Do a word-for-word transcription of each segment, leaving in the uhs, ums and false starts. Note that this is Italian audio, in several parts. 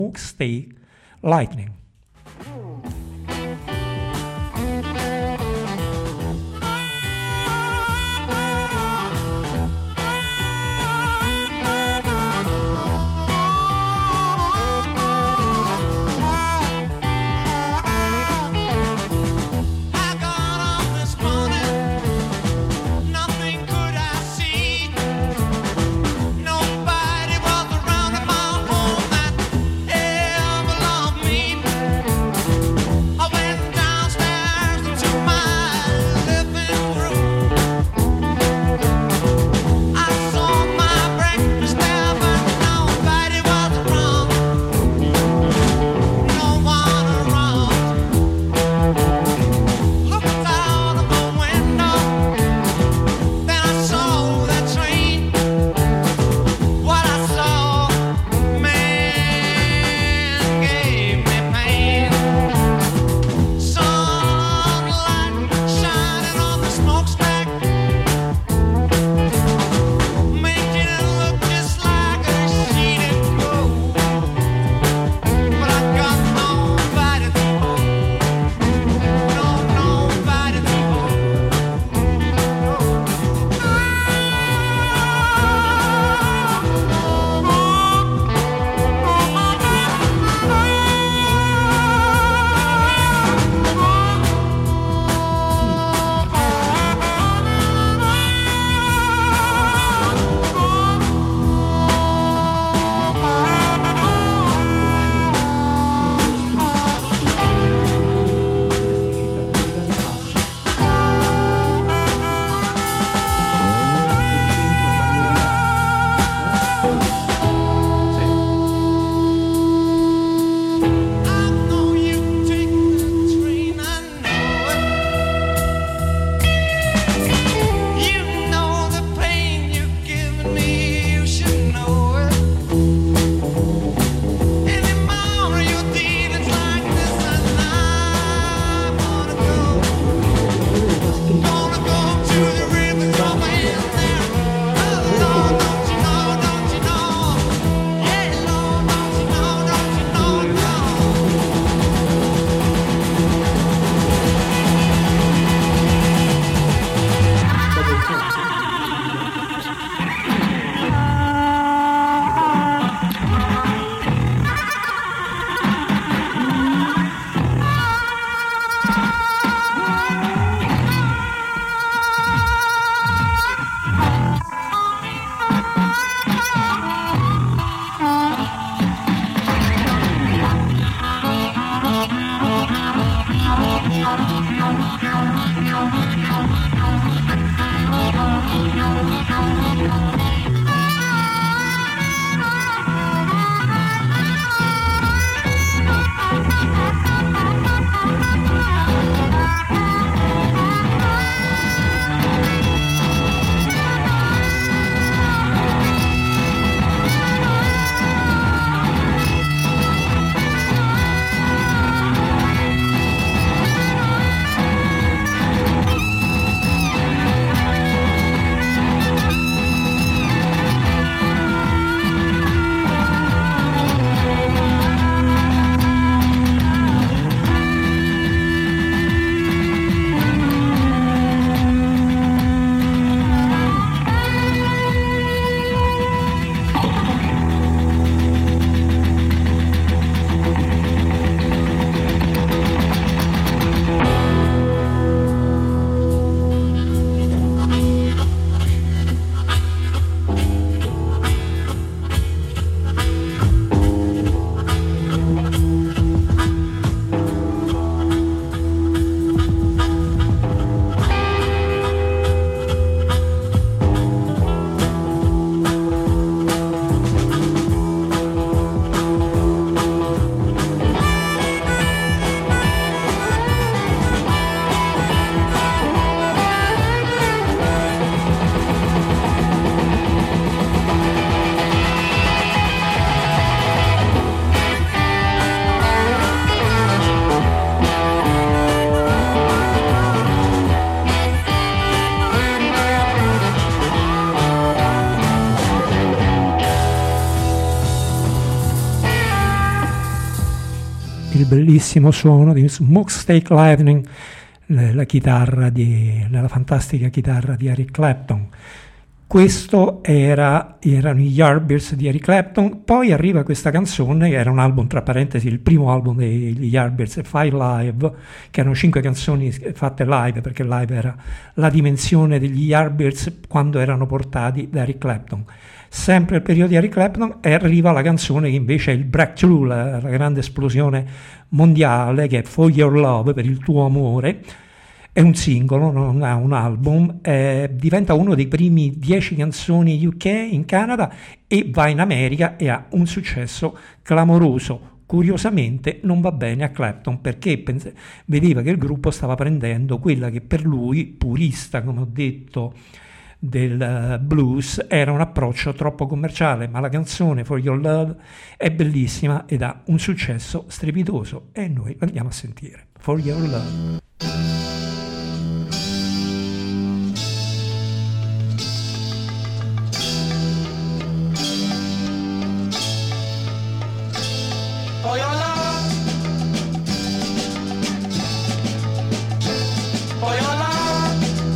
Smokestack Lightning. il bellissimo suono di Smokestack Lightning, la chitarra di, la fantastica chitarra di Eric Clapton. Questo era, erano i Yardbirds di Eric Clapton. Poi arriva questa canzone, che era un album, tra parentesi, il primo album degli Yardbirds, Five Live, che erano cinque canzoni fatte live, perché live era la dimensione degli Yardbirds quando erano portati da Eric Clapton. Sempre il periodo di Eric Clapton, e arriva la canzone che invece è il breakthrough, la, la grande esplosione mondiale, che è For Your Love, per il tuo amore. È un singolo, non ha un album, eh, diventa uno dei primi dieci canzoni U K in Canada e va in America e ha un successo clamoroso. Curiosamente non va bene a Clapton, perché pens- vedeva che il gruppo stava prendendo quella che per lui, purista come ho detto, del uh, blues, era un approccio troppo commerciale, ma la canzone For Your Love è bellissima ed ha un successo strepitoso e noi andiamo a sentire For Your Love. For your love, for your love,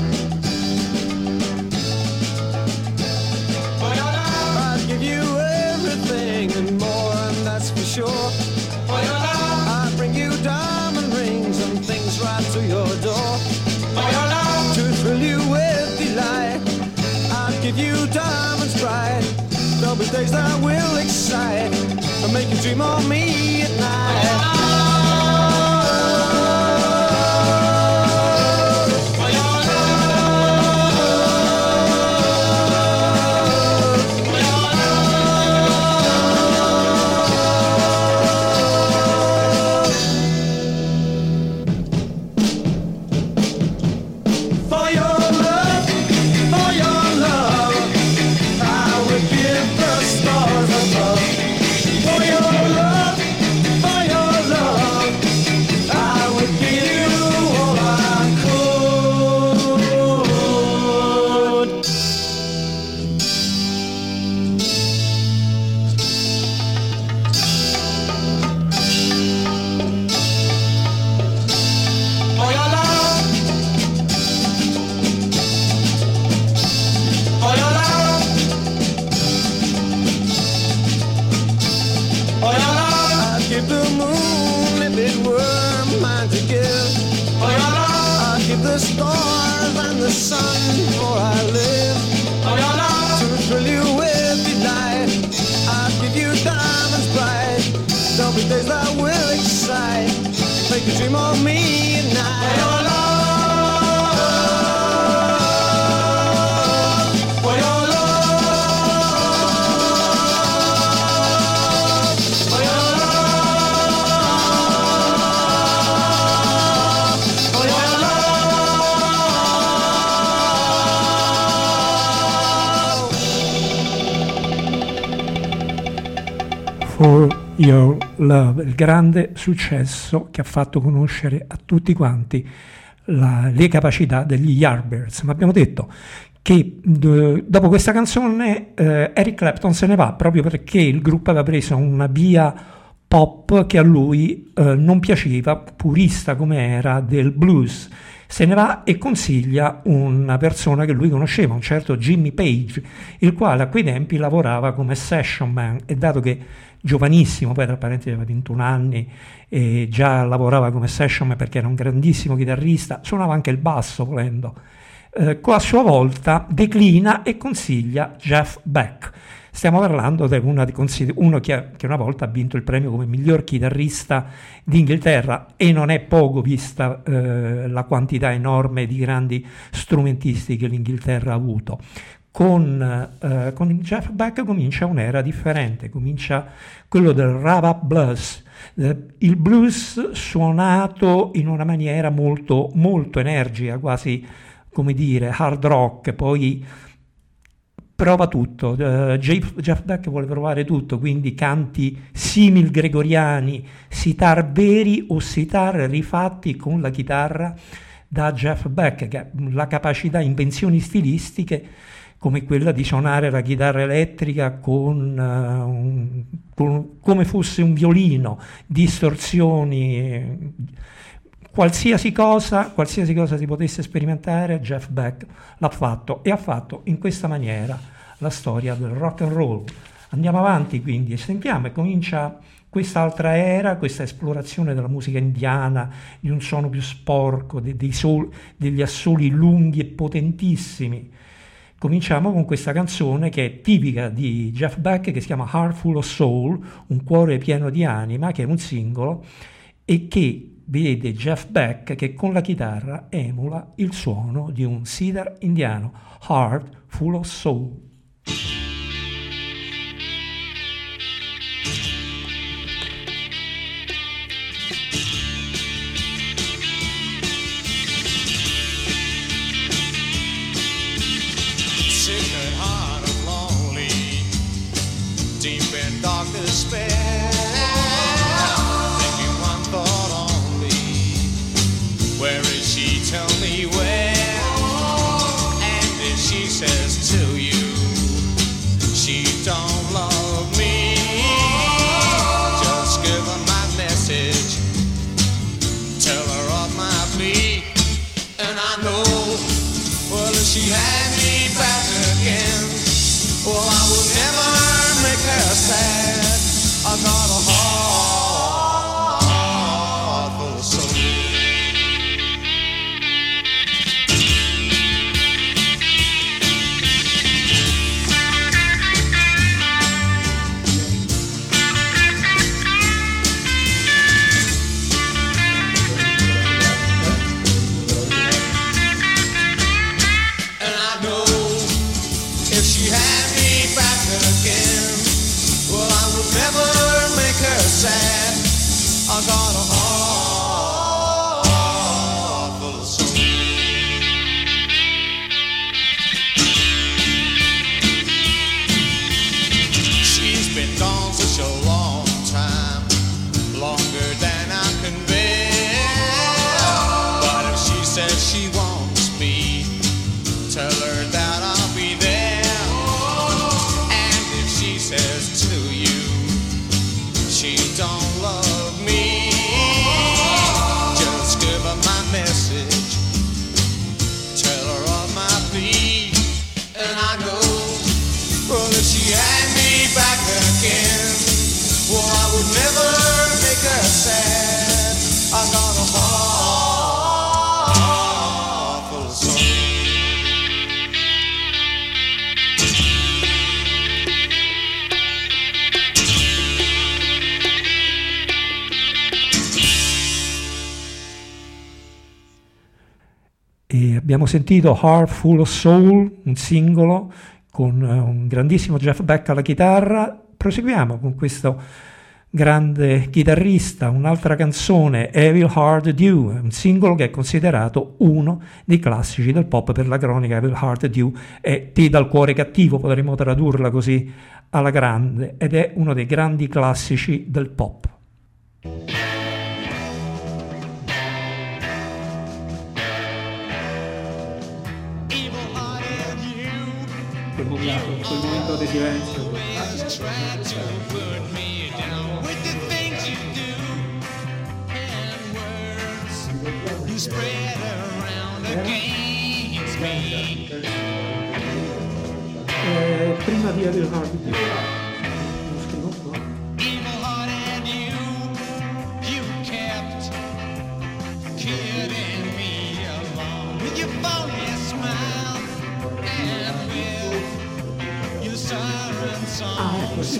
for your love, I'd give you everything and more, and that's for sure. For your love, I'd bring you diamond rings and things right to your door. For your love, to thrill you with delight, I'd give you diamonds bright. There'll be days that will excite and make you dream of me at night. The stars and the sun before I live. For your love, to thrill you with delight, I'll give you diamonds bright. There'll be days that will excite, make you dream of me at night. For your love, for your love, for your love, for your For Your Love, il grande successo che ha fatto conoscere a tutti quanti la, le capacità degli Yardbirds. Ma abbiamo detto che d- dopo questa canzone eh, Eric Clapton se ne va, proprio perché il gruppo aveva preso una via pop che a lui eh, non piaceva, purista come era del blues. Se ne va e consiglia una persona che lui conosceva, un certo Jimmy Page, il quale a quei tempi lavorava come session man, e dato che giovanissimo, poi tra parentesi aveva ventuno anni e già lavorava come session man perché era un grandissimo chitarrista, suonava anche il basso volendo, eh, a sua volta declina e consiglia Jeff Beck. Stiamo parlando di una di consigli- uno che, che una volta ha vinto il premio come miglior chitarrista d'Inghilterra, e non è poco vista eh, la quantità enorme di grandi strumentisti che l'Inghilterra ha avuto. Con, eh, con Jeff Beck comincia un'era differente, comincia quello del rap blues, eh, il blues suonato in una maniera molto, molto energica, quasi come dire hard rock. Poi prova tutto, uh, Jeff, Jeff Beck vuole provare tutto, quindi canti simil gregoriani, sitar veri o sitar rifatti con la chitarra da Jeff Beck, che ha la capacità, invenzioni stilistiche come quella di suonare la chitarra elettrica con, uh, un, con come fosse un violino, distorsioni, eh, qualsiasi cosa, qualsiasi cosa si potesse sperimentare, Jeff Beck l'ha fatto, e ha fatto in questa maniera la storia del rock and roll. Andiamo avanti quindi e sentiamo, e comincia quest'altra era, questa esplorazione della musica indiana, di un suono più sporco, dei, dei sol, degli assoli lunghi e potentissimi. Cominciamo con questa canzone che è tipica di Jeff Beck, che si chiama Heart Full of Soul, un cuore pieno di anima, che è un singolo e che vede Jeff Beck che con la chitarra emula il suono di un sitar indiano, Heart Full of Soul. Dark despair, thinking one thought only, where is she, tell me where, and if she says to you, she don't love me, just give her my message, tell her of my plea, and I know, well if she had me back again, well I would never make her sad. I got a heart full of soul. And I know if she had me back again, well, I would never make her sad. I got a heart full of soul. She's been gone such a long time, longer than I can bear. But if she says she wants me, tell her that I'll be there. And if she says to you, she don't love me, just give her my message, tell her of my plea, and I know, well if she had me back again, well I would never make her sad. I got a heart full of soul. E abbiamo sentito Heart Full of Soul, un singolo con un grandissimo Jeff Beck alla chitarra. Proseguiamo con questo grande chitarrista, un'altra canzone, Evil Heart Dew, un singolo che è considerato uno dei classici del pop. Per la cronaca, Evil Heart Dew è Te dal cuore cattivo, potremmo tradurla così alla grande, ed è uno dei grandi classici del pop. Quel momento, quel momento di silenzio. Eh, prima di Evil Heart Dew. Lo scrivo qua. Ah, ecco, sì, sì.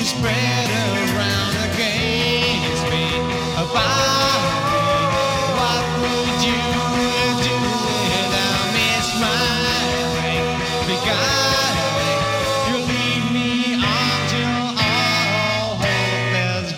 spread around against me. About me, what would you do without me smiling, beguiling? You leave me until all hope is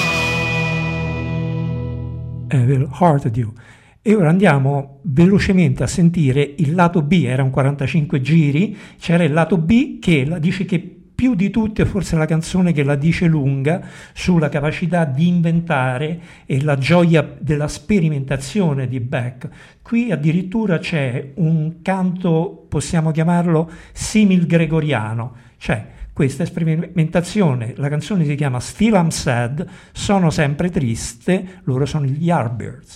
gone. Evil Hearted You. E ora andiamo velocemente a sentire il lato B. Erano quarantacinque giri, c'era il lato B che la dice che più di tutte è forse la canzone che la dice lunga sulla capacità di inventare e la gioia della sperimentazione di Beck. Qui addirittura c'è un canto, possiamo chiamarlo simil gregoriano, cioè questa sperimentazione. La canzone si chiama Still I'm Sad, sono sempre triste, loro sono gli Yardbirds.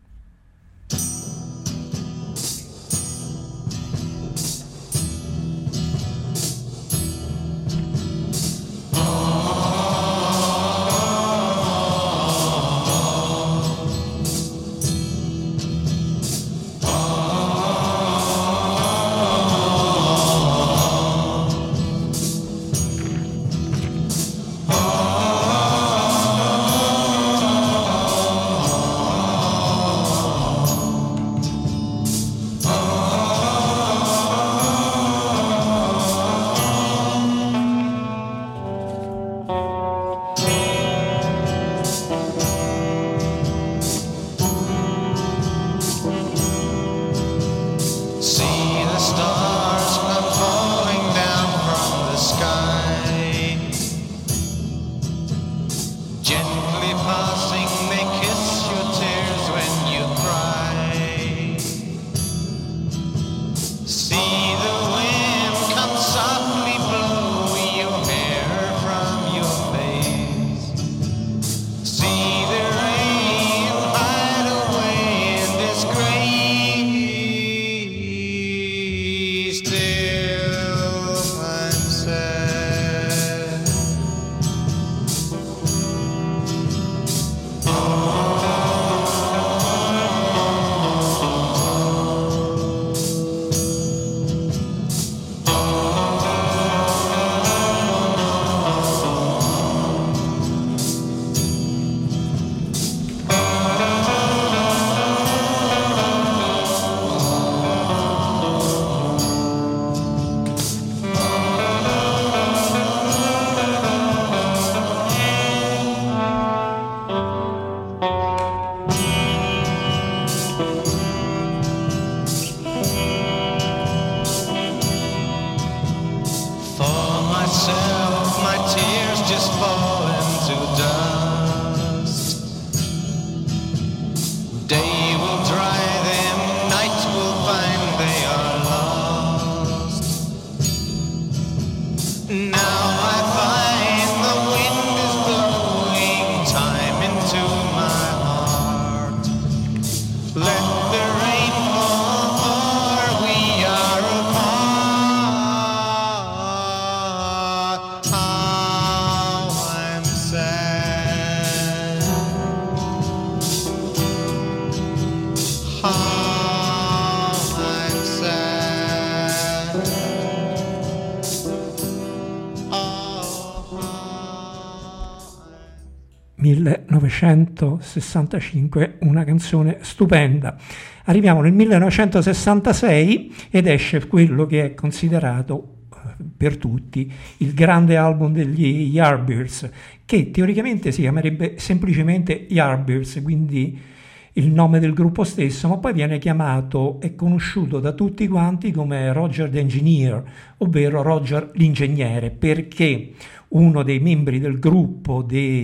millenovecentosessantacinque, una canzone stupenda. Arriviamo nel millenovecentosessantasei ed esce quello che è considerato per tutti il grande album degli Yardbirds, che teoricamente si chiamerebbe semplicemente Yardbirds, quindi il nome del gruppo stesso, ma poi viene chiamato e conosciuto da tutti quanti come Roger the Engineer, ovvero Roger l'ingegnere, perché uno dei membri del gruppo,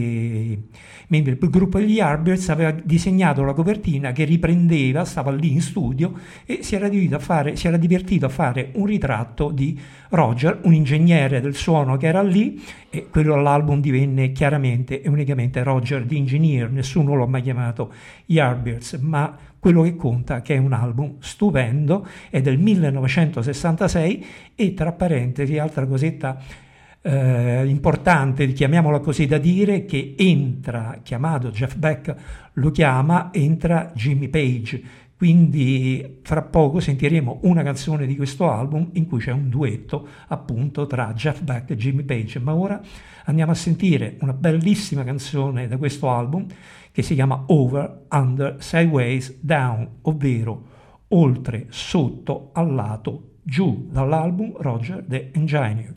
dei membri del gruppo degli Yardbirds aveva disegnato la copertina che riprendeva, stava lì in studio e si era, a fare, si era divertito a fare un ritratto di Roger, un ingegnere del suono che era lì, e quello all'album divenne chiaramente e unicamente Roger the Engineer, nessuno l'ha mai chiamato Yardbirds, ma quello che conta è che è un album stupendo, è del millenovecentosessantasei e, tra parentesi, altra cosetta Eh, importante, chiamiamola così, da dire, che entra, chiamato Jeff Beck, lo chiama, entra Jimmy Page, quindi fra poco sentiremo una canzone di questo album in cui c'è un duetto appunto tra Jeff Beck e Jimmy Page. Ma ora andiamo a sentire una bellissima canzone da questo album che si chiama Over, Under, Sideways, Down, ovvero oltre, sotto, al lato, giù, dall'album Roger the Engineer.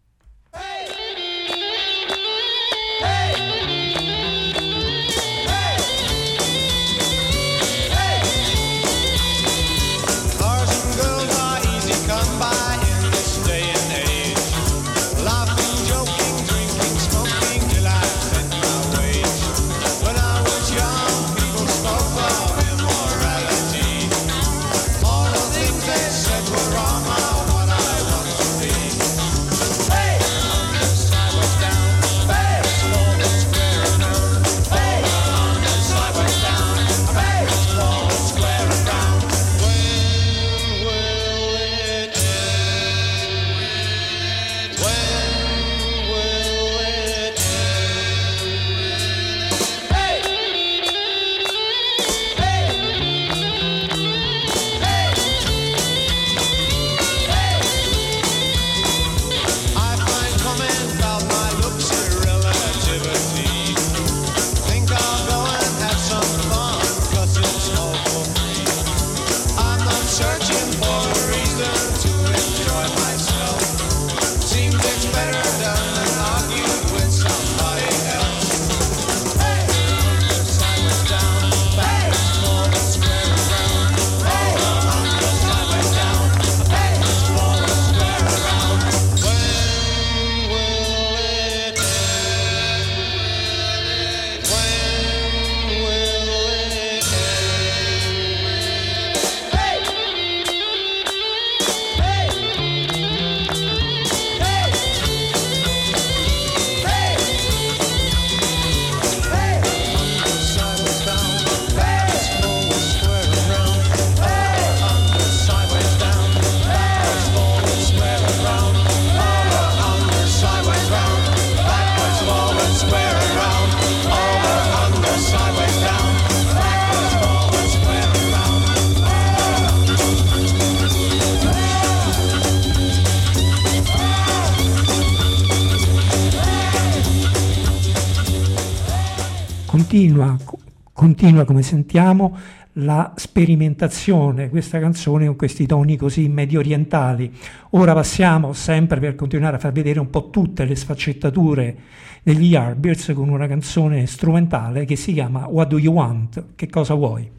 Continua, continua, come sentiamo, la sperimentazione, questa canzone con questi toni così medio orientali. Ora passiamo, sempre per continuare a far vedere un po' tutte le sfaccettature degli Yardbirds, con una canzone strumentale che si chiama What Do You Want? Che cosa vuoi?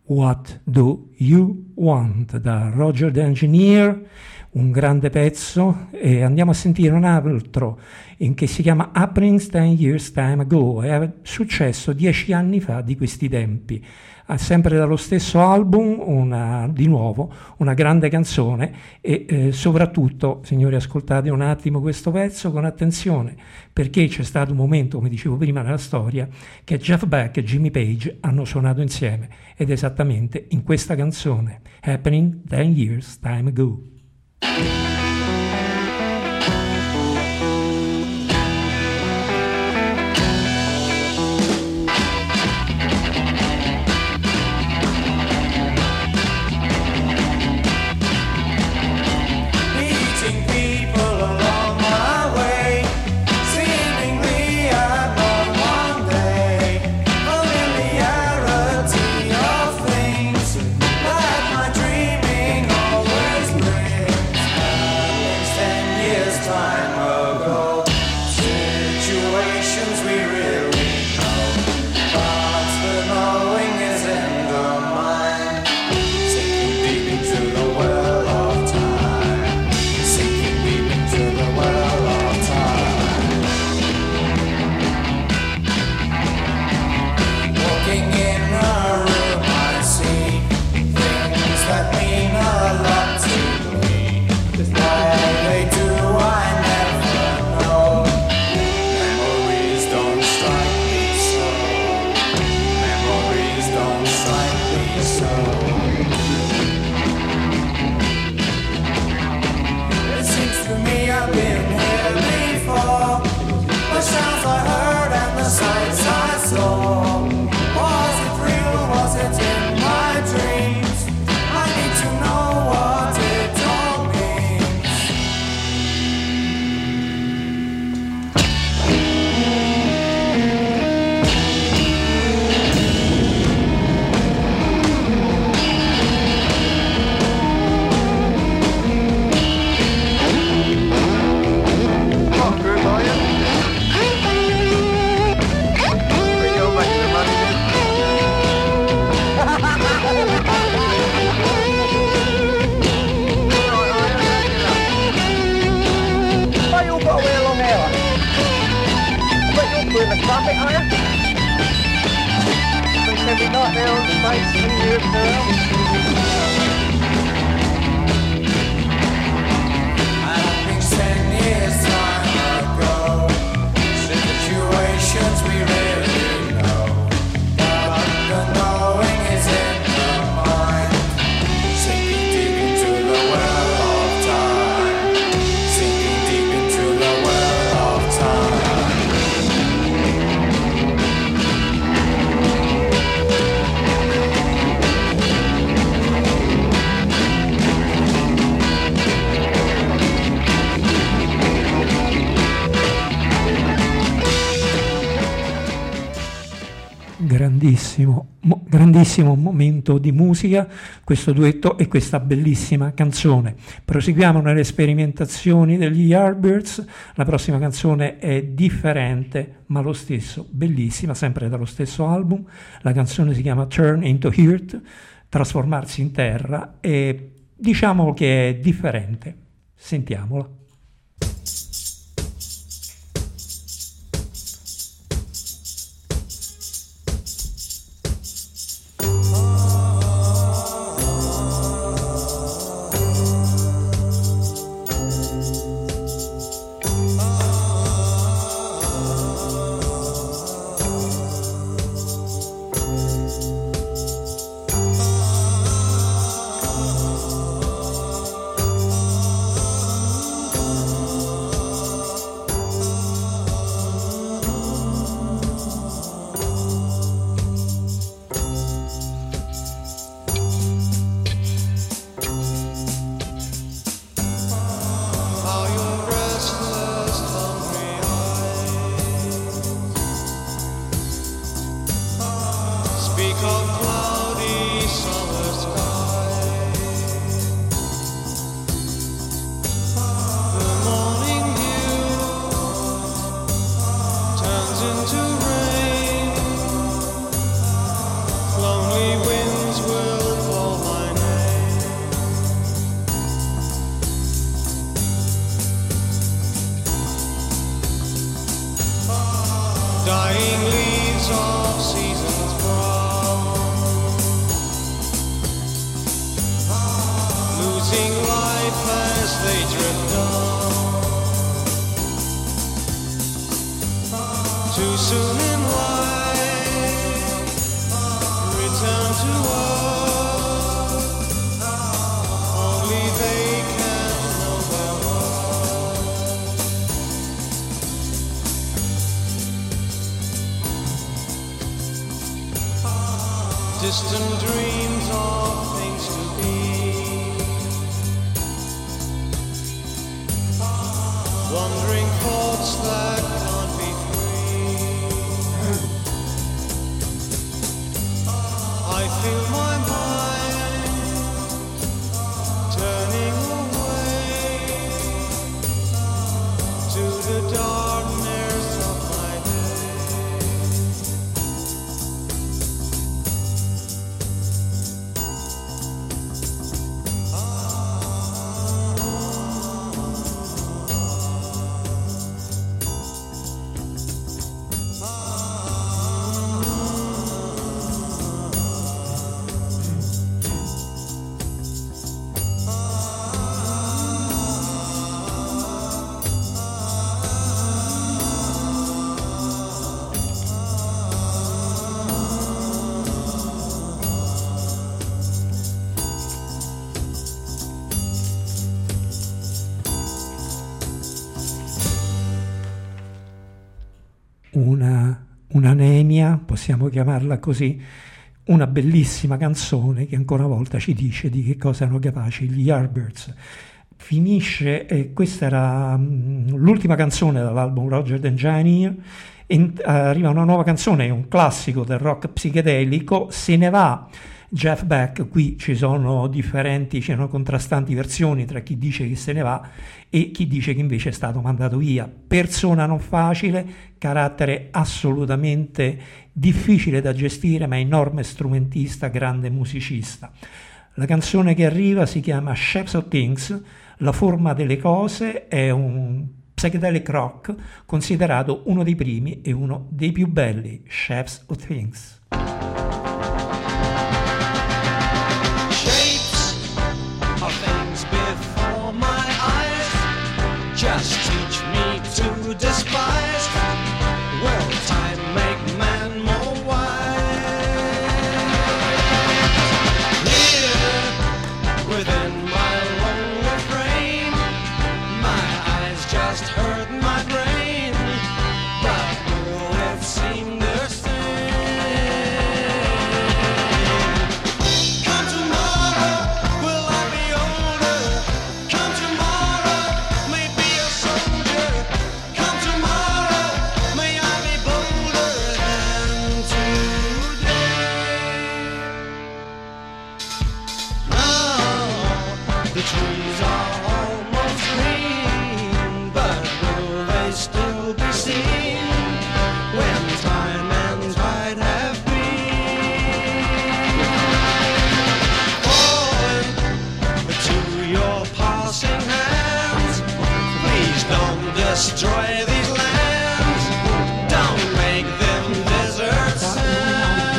What Do You Want da Roger the Engineer, un grande pezzo, e andiamo a sentire un altro in che si chiama Happenings ten Years Time Ago, è successo dieci anni fa di questi tempi. Sempre dallo stesso album, una, di nuovo, una grande canzone e eh, soprattutto, signori, ascoltate un attimo questo pezzo con attenzione, perché c'è stato un momento, come dicevo prima nella storia, che Jeff Beck e Jimmy Page hanno suonato insieme, ed esattamente in questa canzone, Happening ten Years Time Ago. Grandissimo, mo, grandissimo momento di musica, questo duetto e questa bellissima canzone. Proseguiamo nelle sperimentazioni degli Yardbirds. La prossima canzone è differente, ma lo stesso, bellissima, sempre dallo stesso album. La canzone si chiama Turn into Earth, trasformarsi in terra, e diciamo che è differente. Sentiamola. Oh meeting life as they drift on. Too soon in life, return to us. Only they can know their love. Distant dreams of things to be, wandering thoughts that can't be free. I feel my mind turning away to the darkness of my day. Una, un'anemia, possiamo chiamarla così, una bellissima canzone che ancora una volta ci dice di che cosa erano capaci gli Yardbirds. Finisce, e questa era um, l'ultima canzone dall'album Roger the Engineer, e uh, arriva una nuova canzone, un classico del rock psichedelico, Se ne va Jeff Beck. Qui ci sono differenti, ci sono contrastanti versioni tra chi dice che se ne va e chi dice che invece è stato mandato via. Persona non facile, carattere assolutamente difficile da gestire, ma enorme strumentista, grande musicista. La canzone che arriva si chiama Shapes of Things, la forma delle cose, è un psychedelic rock considerato uno dei primi e uno dei più belli, Shapes of Things. Just teach me to despise. Will time make man more wise? Here, within my lonely frame, my eyes just hurt my brain, but will it seem the same? Come tomorrow, will I be older? Come tomorrow, maybe the trees are almost green, but will they still be seen when time and tide have been? Falling to your passing hands, please don't destroy these lands, don't make them desert sands.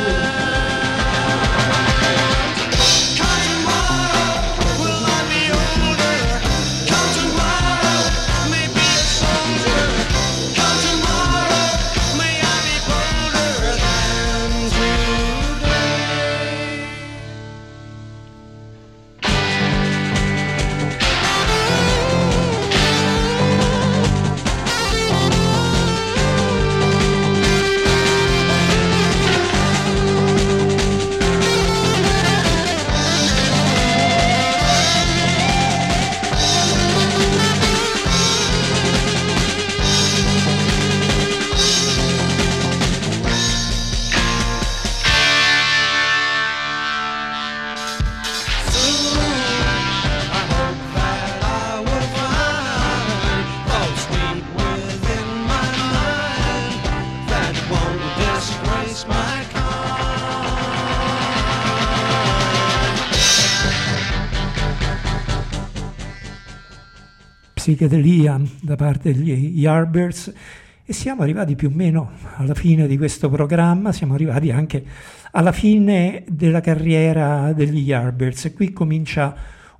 Psichedelia da parte degli Yardbirds, e siamo arrivati più o meno alla fine di questo programma, siamo arrivati anche alla fine della carriera degli Yardbirds, e qui comincia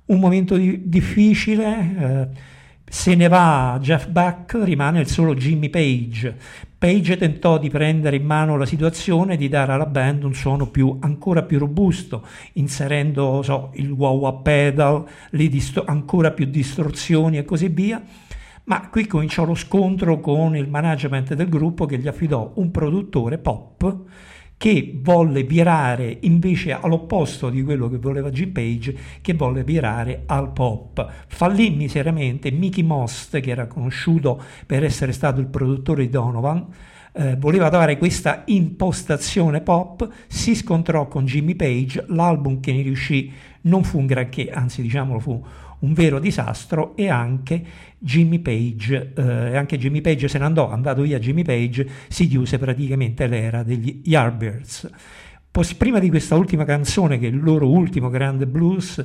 un momento di, difficile, eh, se ne va Jeff Beck, rimane il solo Jimmy Page. Page tentò di prendere in mano la situazione e di dare alla band un suono più, ancora più robusto, inserendo so, il wah-wah pedal, le disto- ancora più distorsioni e così via. Ma qui cominciò lo scontro con il management del gruppo, che gli affidò un produttore pop che volle virare invece all'opposto di quello che voleva Jim Page, che volle virare al pop. Fallì miseramente. Mickey Most, che era conosciuto per essere stato il produttore di Donovan, eh, voleva dare questa impostazione pop, si scontrò con Jimmy Page, l'album che ne riuscì non fu un granché, anzi diciamolo fu un vero disastro, e anche Jimmy Page, eh, anche Jimmy Page se ne andò, andato via Jimmy Page, si chiuse praticamente l'era degli Yardbirds. Pos- prima di questa ultima canzone, che è il loro ultimo grande blues,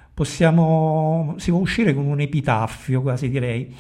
possiamo, si può uscire con un epitaffio, quasi direi.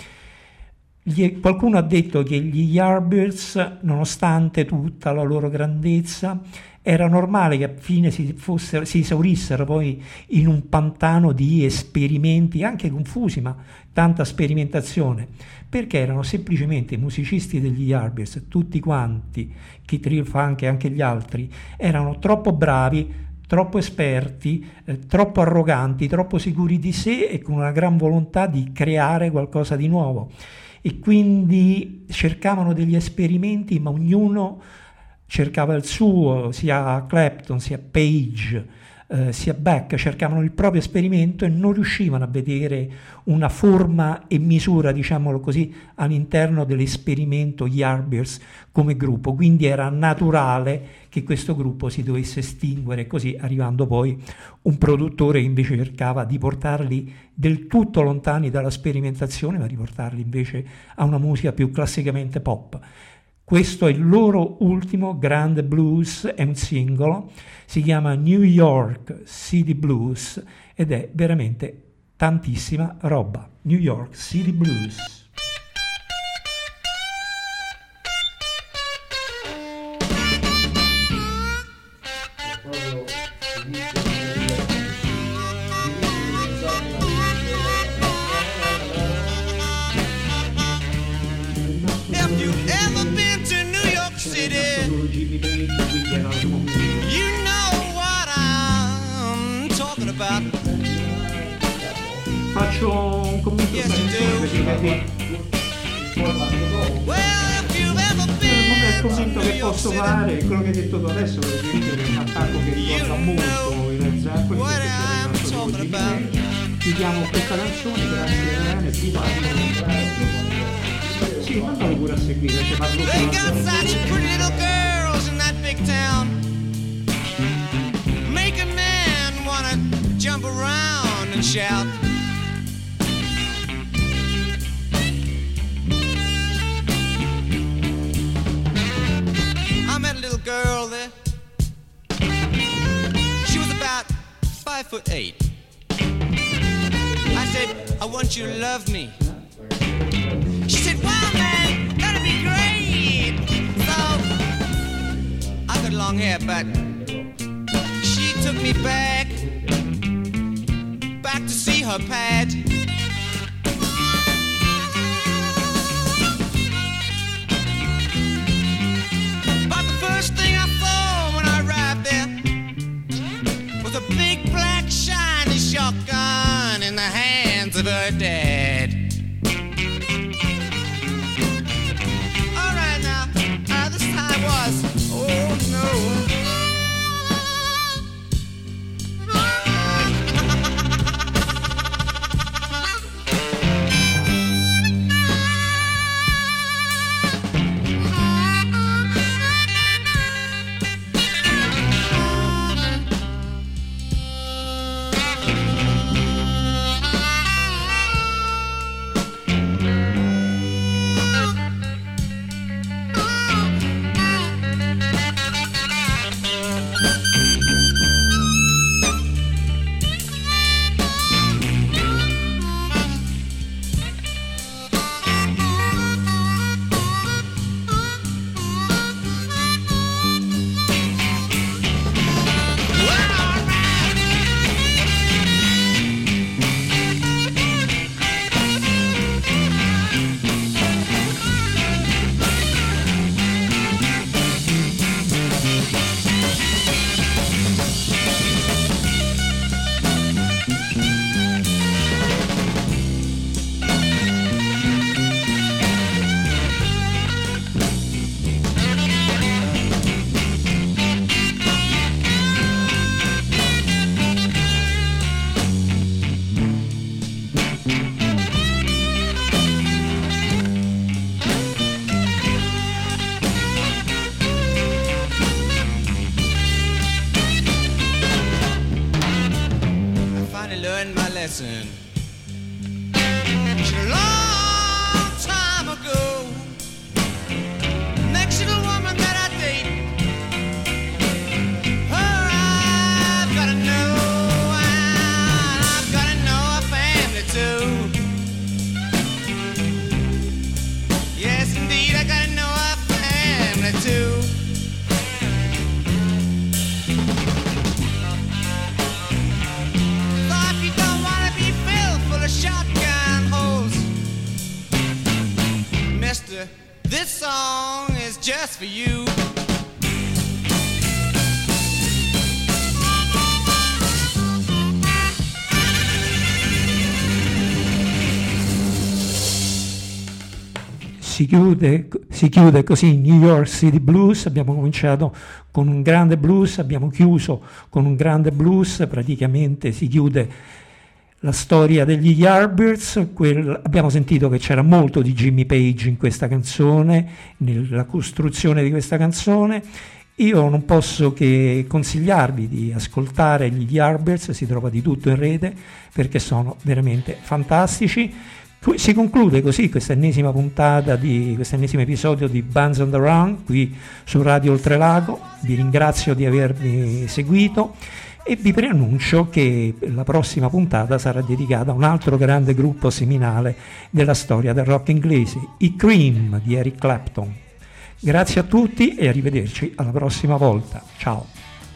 Gli, qualcuno ha detto che gli Yardbirds, nonostante tutta la loro grandezza, era normale che a fine si, fossero, si esaurissero poi in un pantano di esperimenti, anche confusi, ma tanta sperimentazione, perché erano semplicemente i musicisti degli Yardbirds, tutti quanti, Keith Real Funk e anche gli altri, erano troppo bravi, troppo esperti, eh, troppo arroganti, troppo sicuri di sé e con una gran volontà di creare qualcosa di nuovo. E quindi cercavano degli esperimenti, ma ognuno cercava il suo, sia Clapton, sia Page, eh, sia Beck, cercavano il proprio esperimento e non riuscivano a vedere una forma e misura, diciamolo così, all'interno dell'esperimento Yardbirds come gruppo. Quindi era naturale che questo gruppo si dovesse estinguere, così arrivando poi un produttore che invece cercava di portarli del tutto lontani dalla sperimentazione, ma di portarli invece a una musica più classicamente pop. Questo è il loro ultimo grande blues, è un singolo, si chiama New York City Blues ed è veramente tantissima roba. New York City Blues. Faccio un commento yes, perché il commento che posso fare è quello che hai detto tu adesso, per esempio, che è un attacco che ricorda molto il Led Zeppelin. Chiudiamo questa canzone, grazie a Rene, ti parlo. Sì, mandalo pure a seguire, se parlo jump around and shout. I met a little girl there. She was about five foot eight. I said, I want you to love me. She said, wow man, that'd be great. So I got long hair, but she took me back back to see her pad. But the first thing I saw when I arrived there was a big black shiny shotgun in the hands of her dad. All right now, uh, this time was, oh no. lesson. A long time ago, next to the woman that I date, her I've gotta know, and I've gotta know her family too. Yes, indeed, I gotta know her family too. Shotgun holes, mister, this song is just for you. Si chiude, si chiude così New York City Blues. Abbiamo cominciato con un grande blues, abbiamo chiuso con un grande blues, praticamente si chiude la storia degli Yardbirds. Quel, abbiamo sentito che c'era molto di Jimmy Page in questa canzone, nella costruzione di questa canzone. Io non posso che consigliarvi di ascoltare gli Yardbirds, si trova di tutto in rete perché sono veramente fantastici. Si conclude così questa ennesima puntata di questo ennesimo episodio di Bands on the Run qui su Radio Oltrelago. Vi ringrazio di avermi seguito e vi preannuncio che la prossima puntata sarà dedicata a un altro grande gruppo seminale della storia del rock inglese, i Cream di Eric Clapton. Grazie a tutti e arrivederci alla prossima volta. Ciao.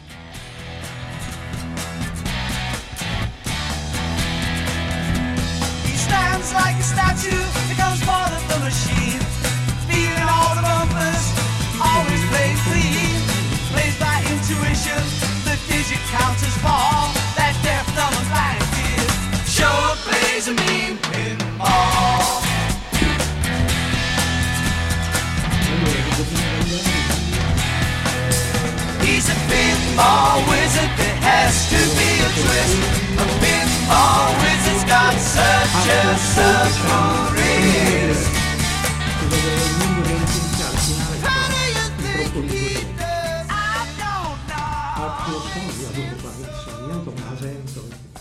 He stands like a statue, becomes part of the machine, feeling all the bumpers, always plays clean, plays by intuition. Digit counters fall, that deaf, dumb, and blind kid sure plays a mean pinball. He's a pinball wizard, there has to be a twist. A pinball wizard's got such a surprise. How do you think he does? I don't know. Lo so, io adoro fare il sogno, io non la sento.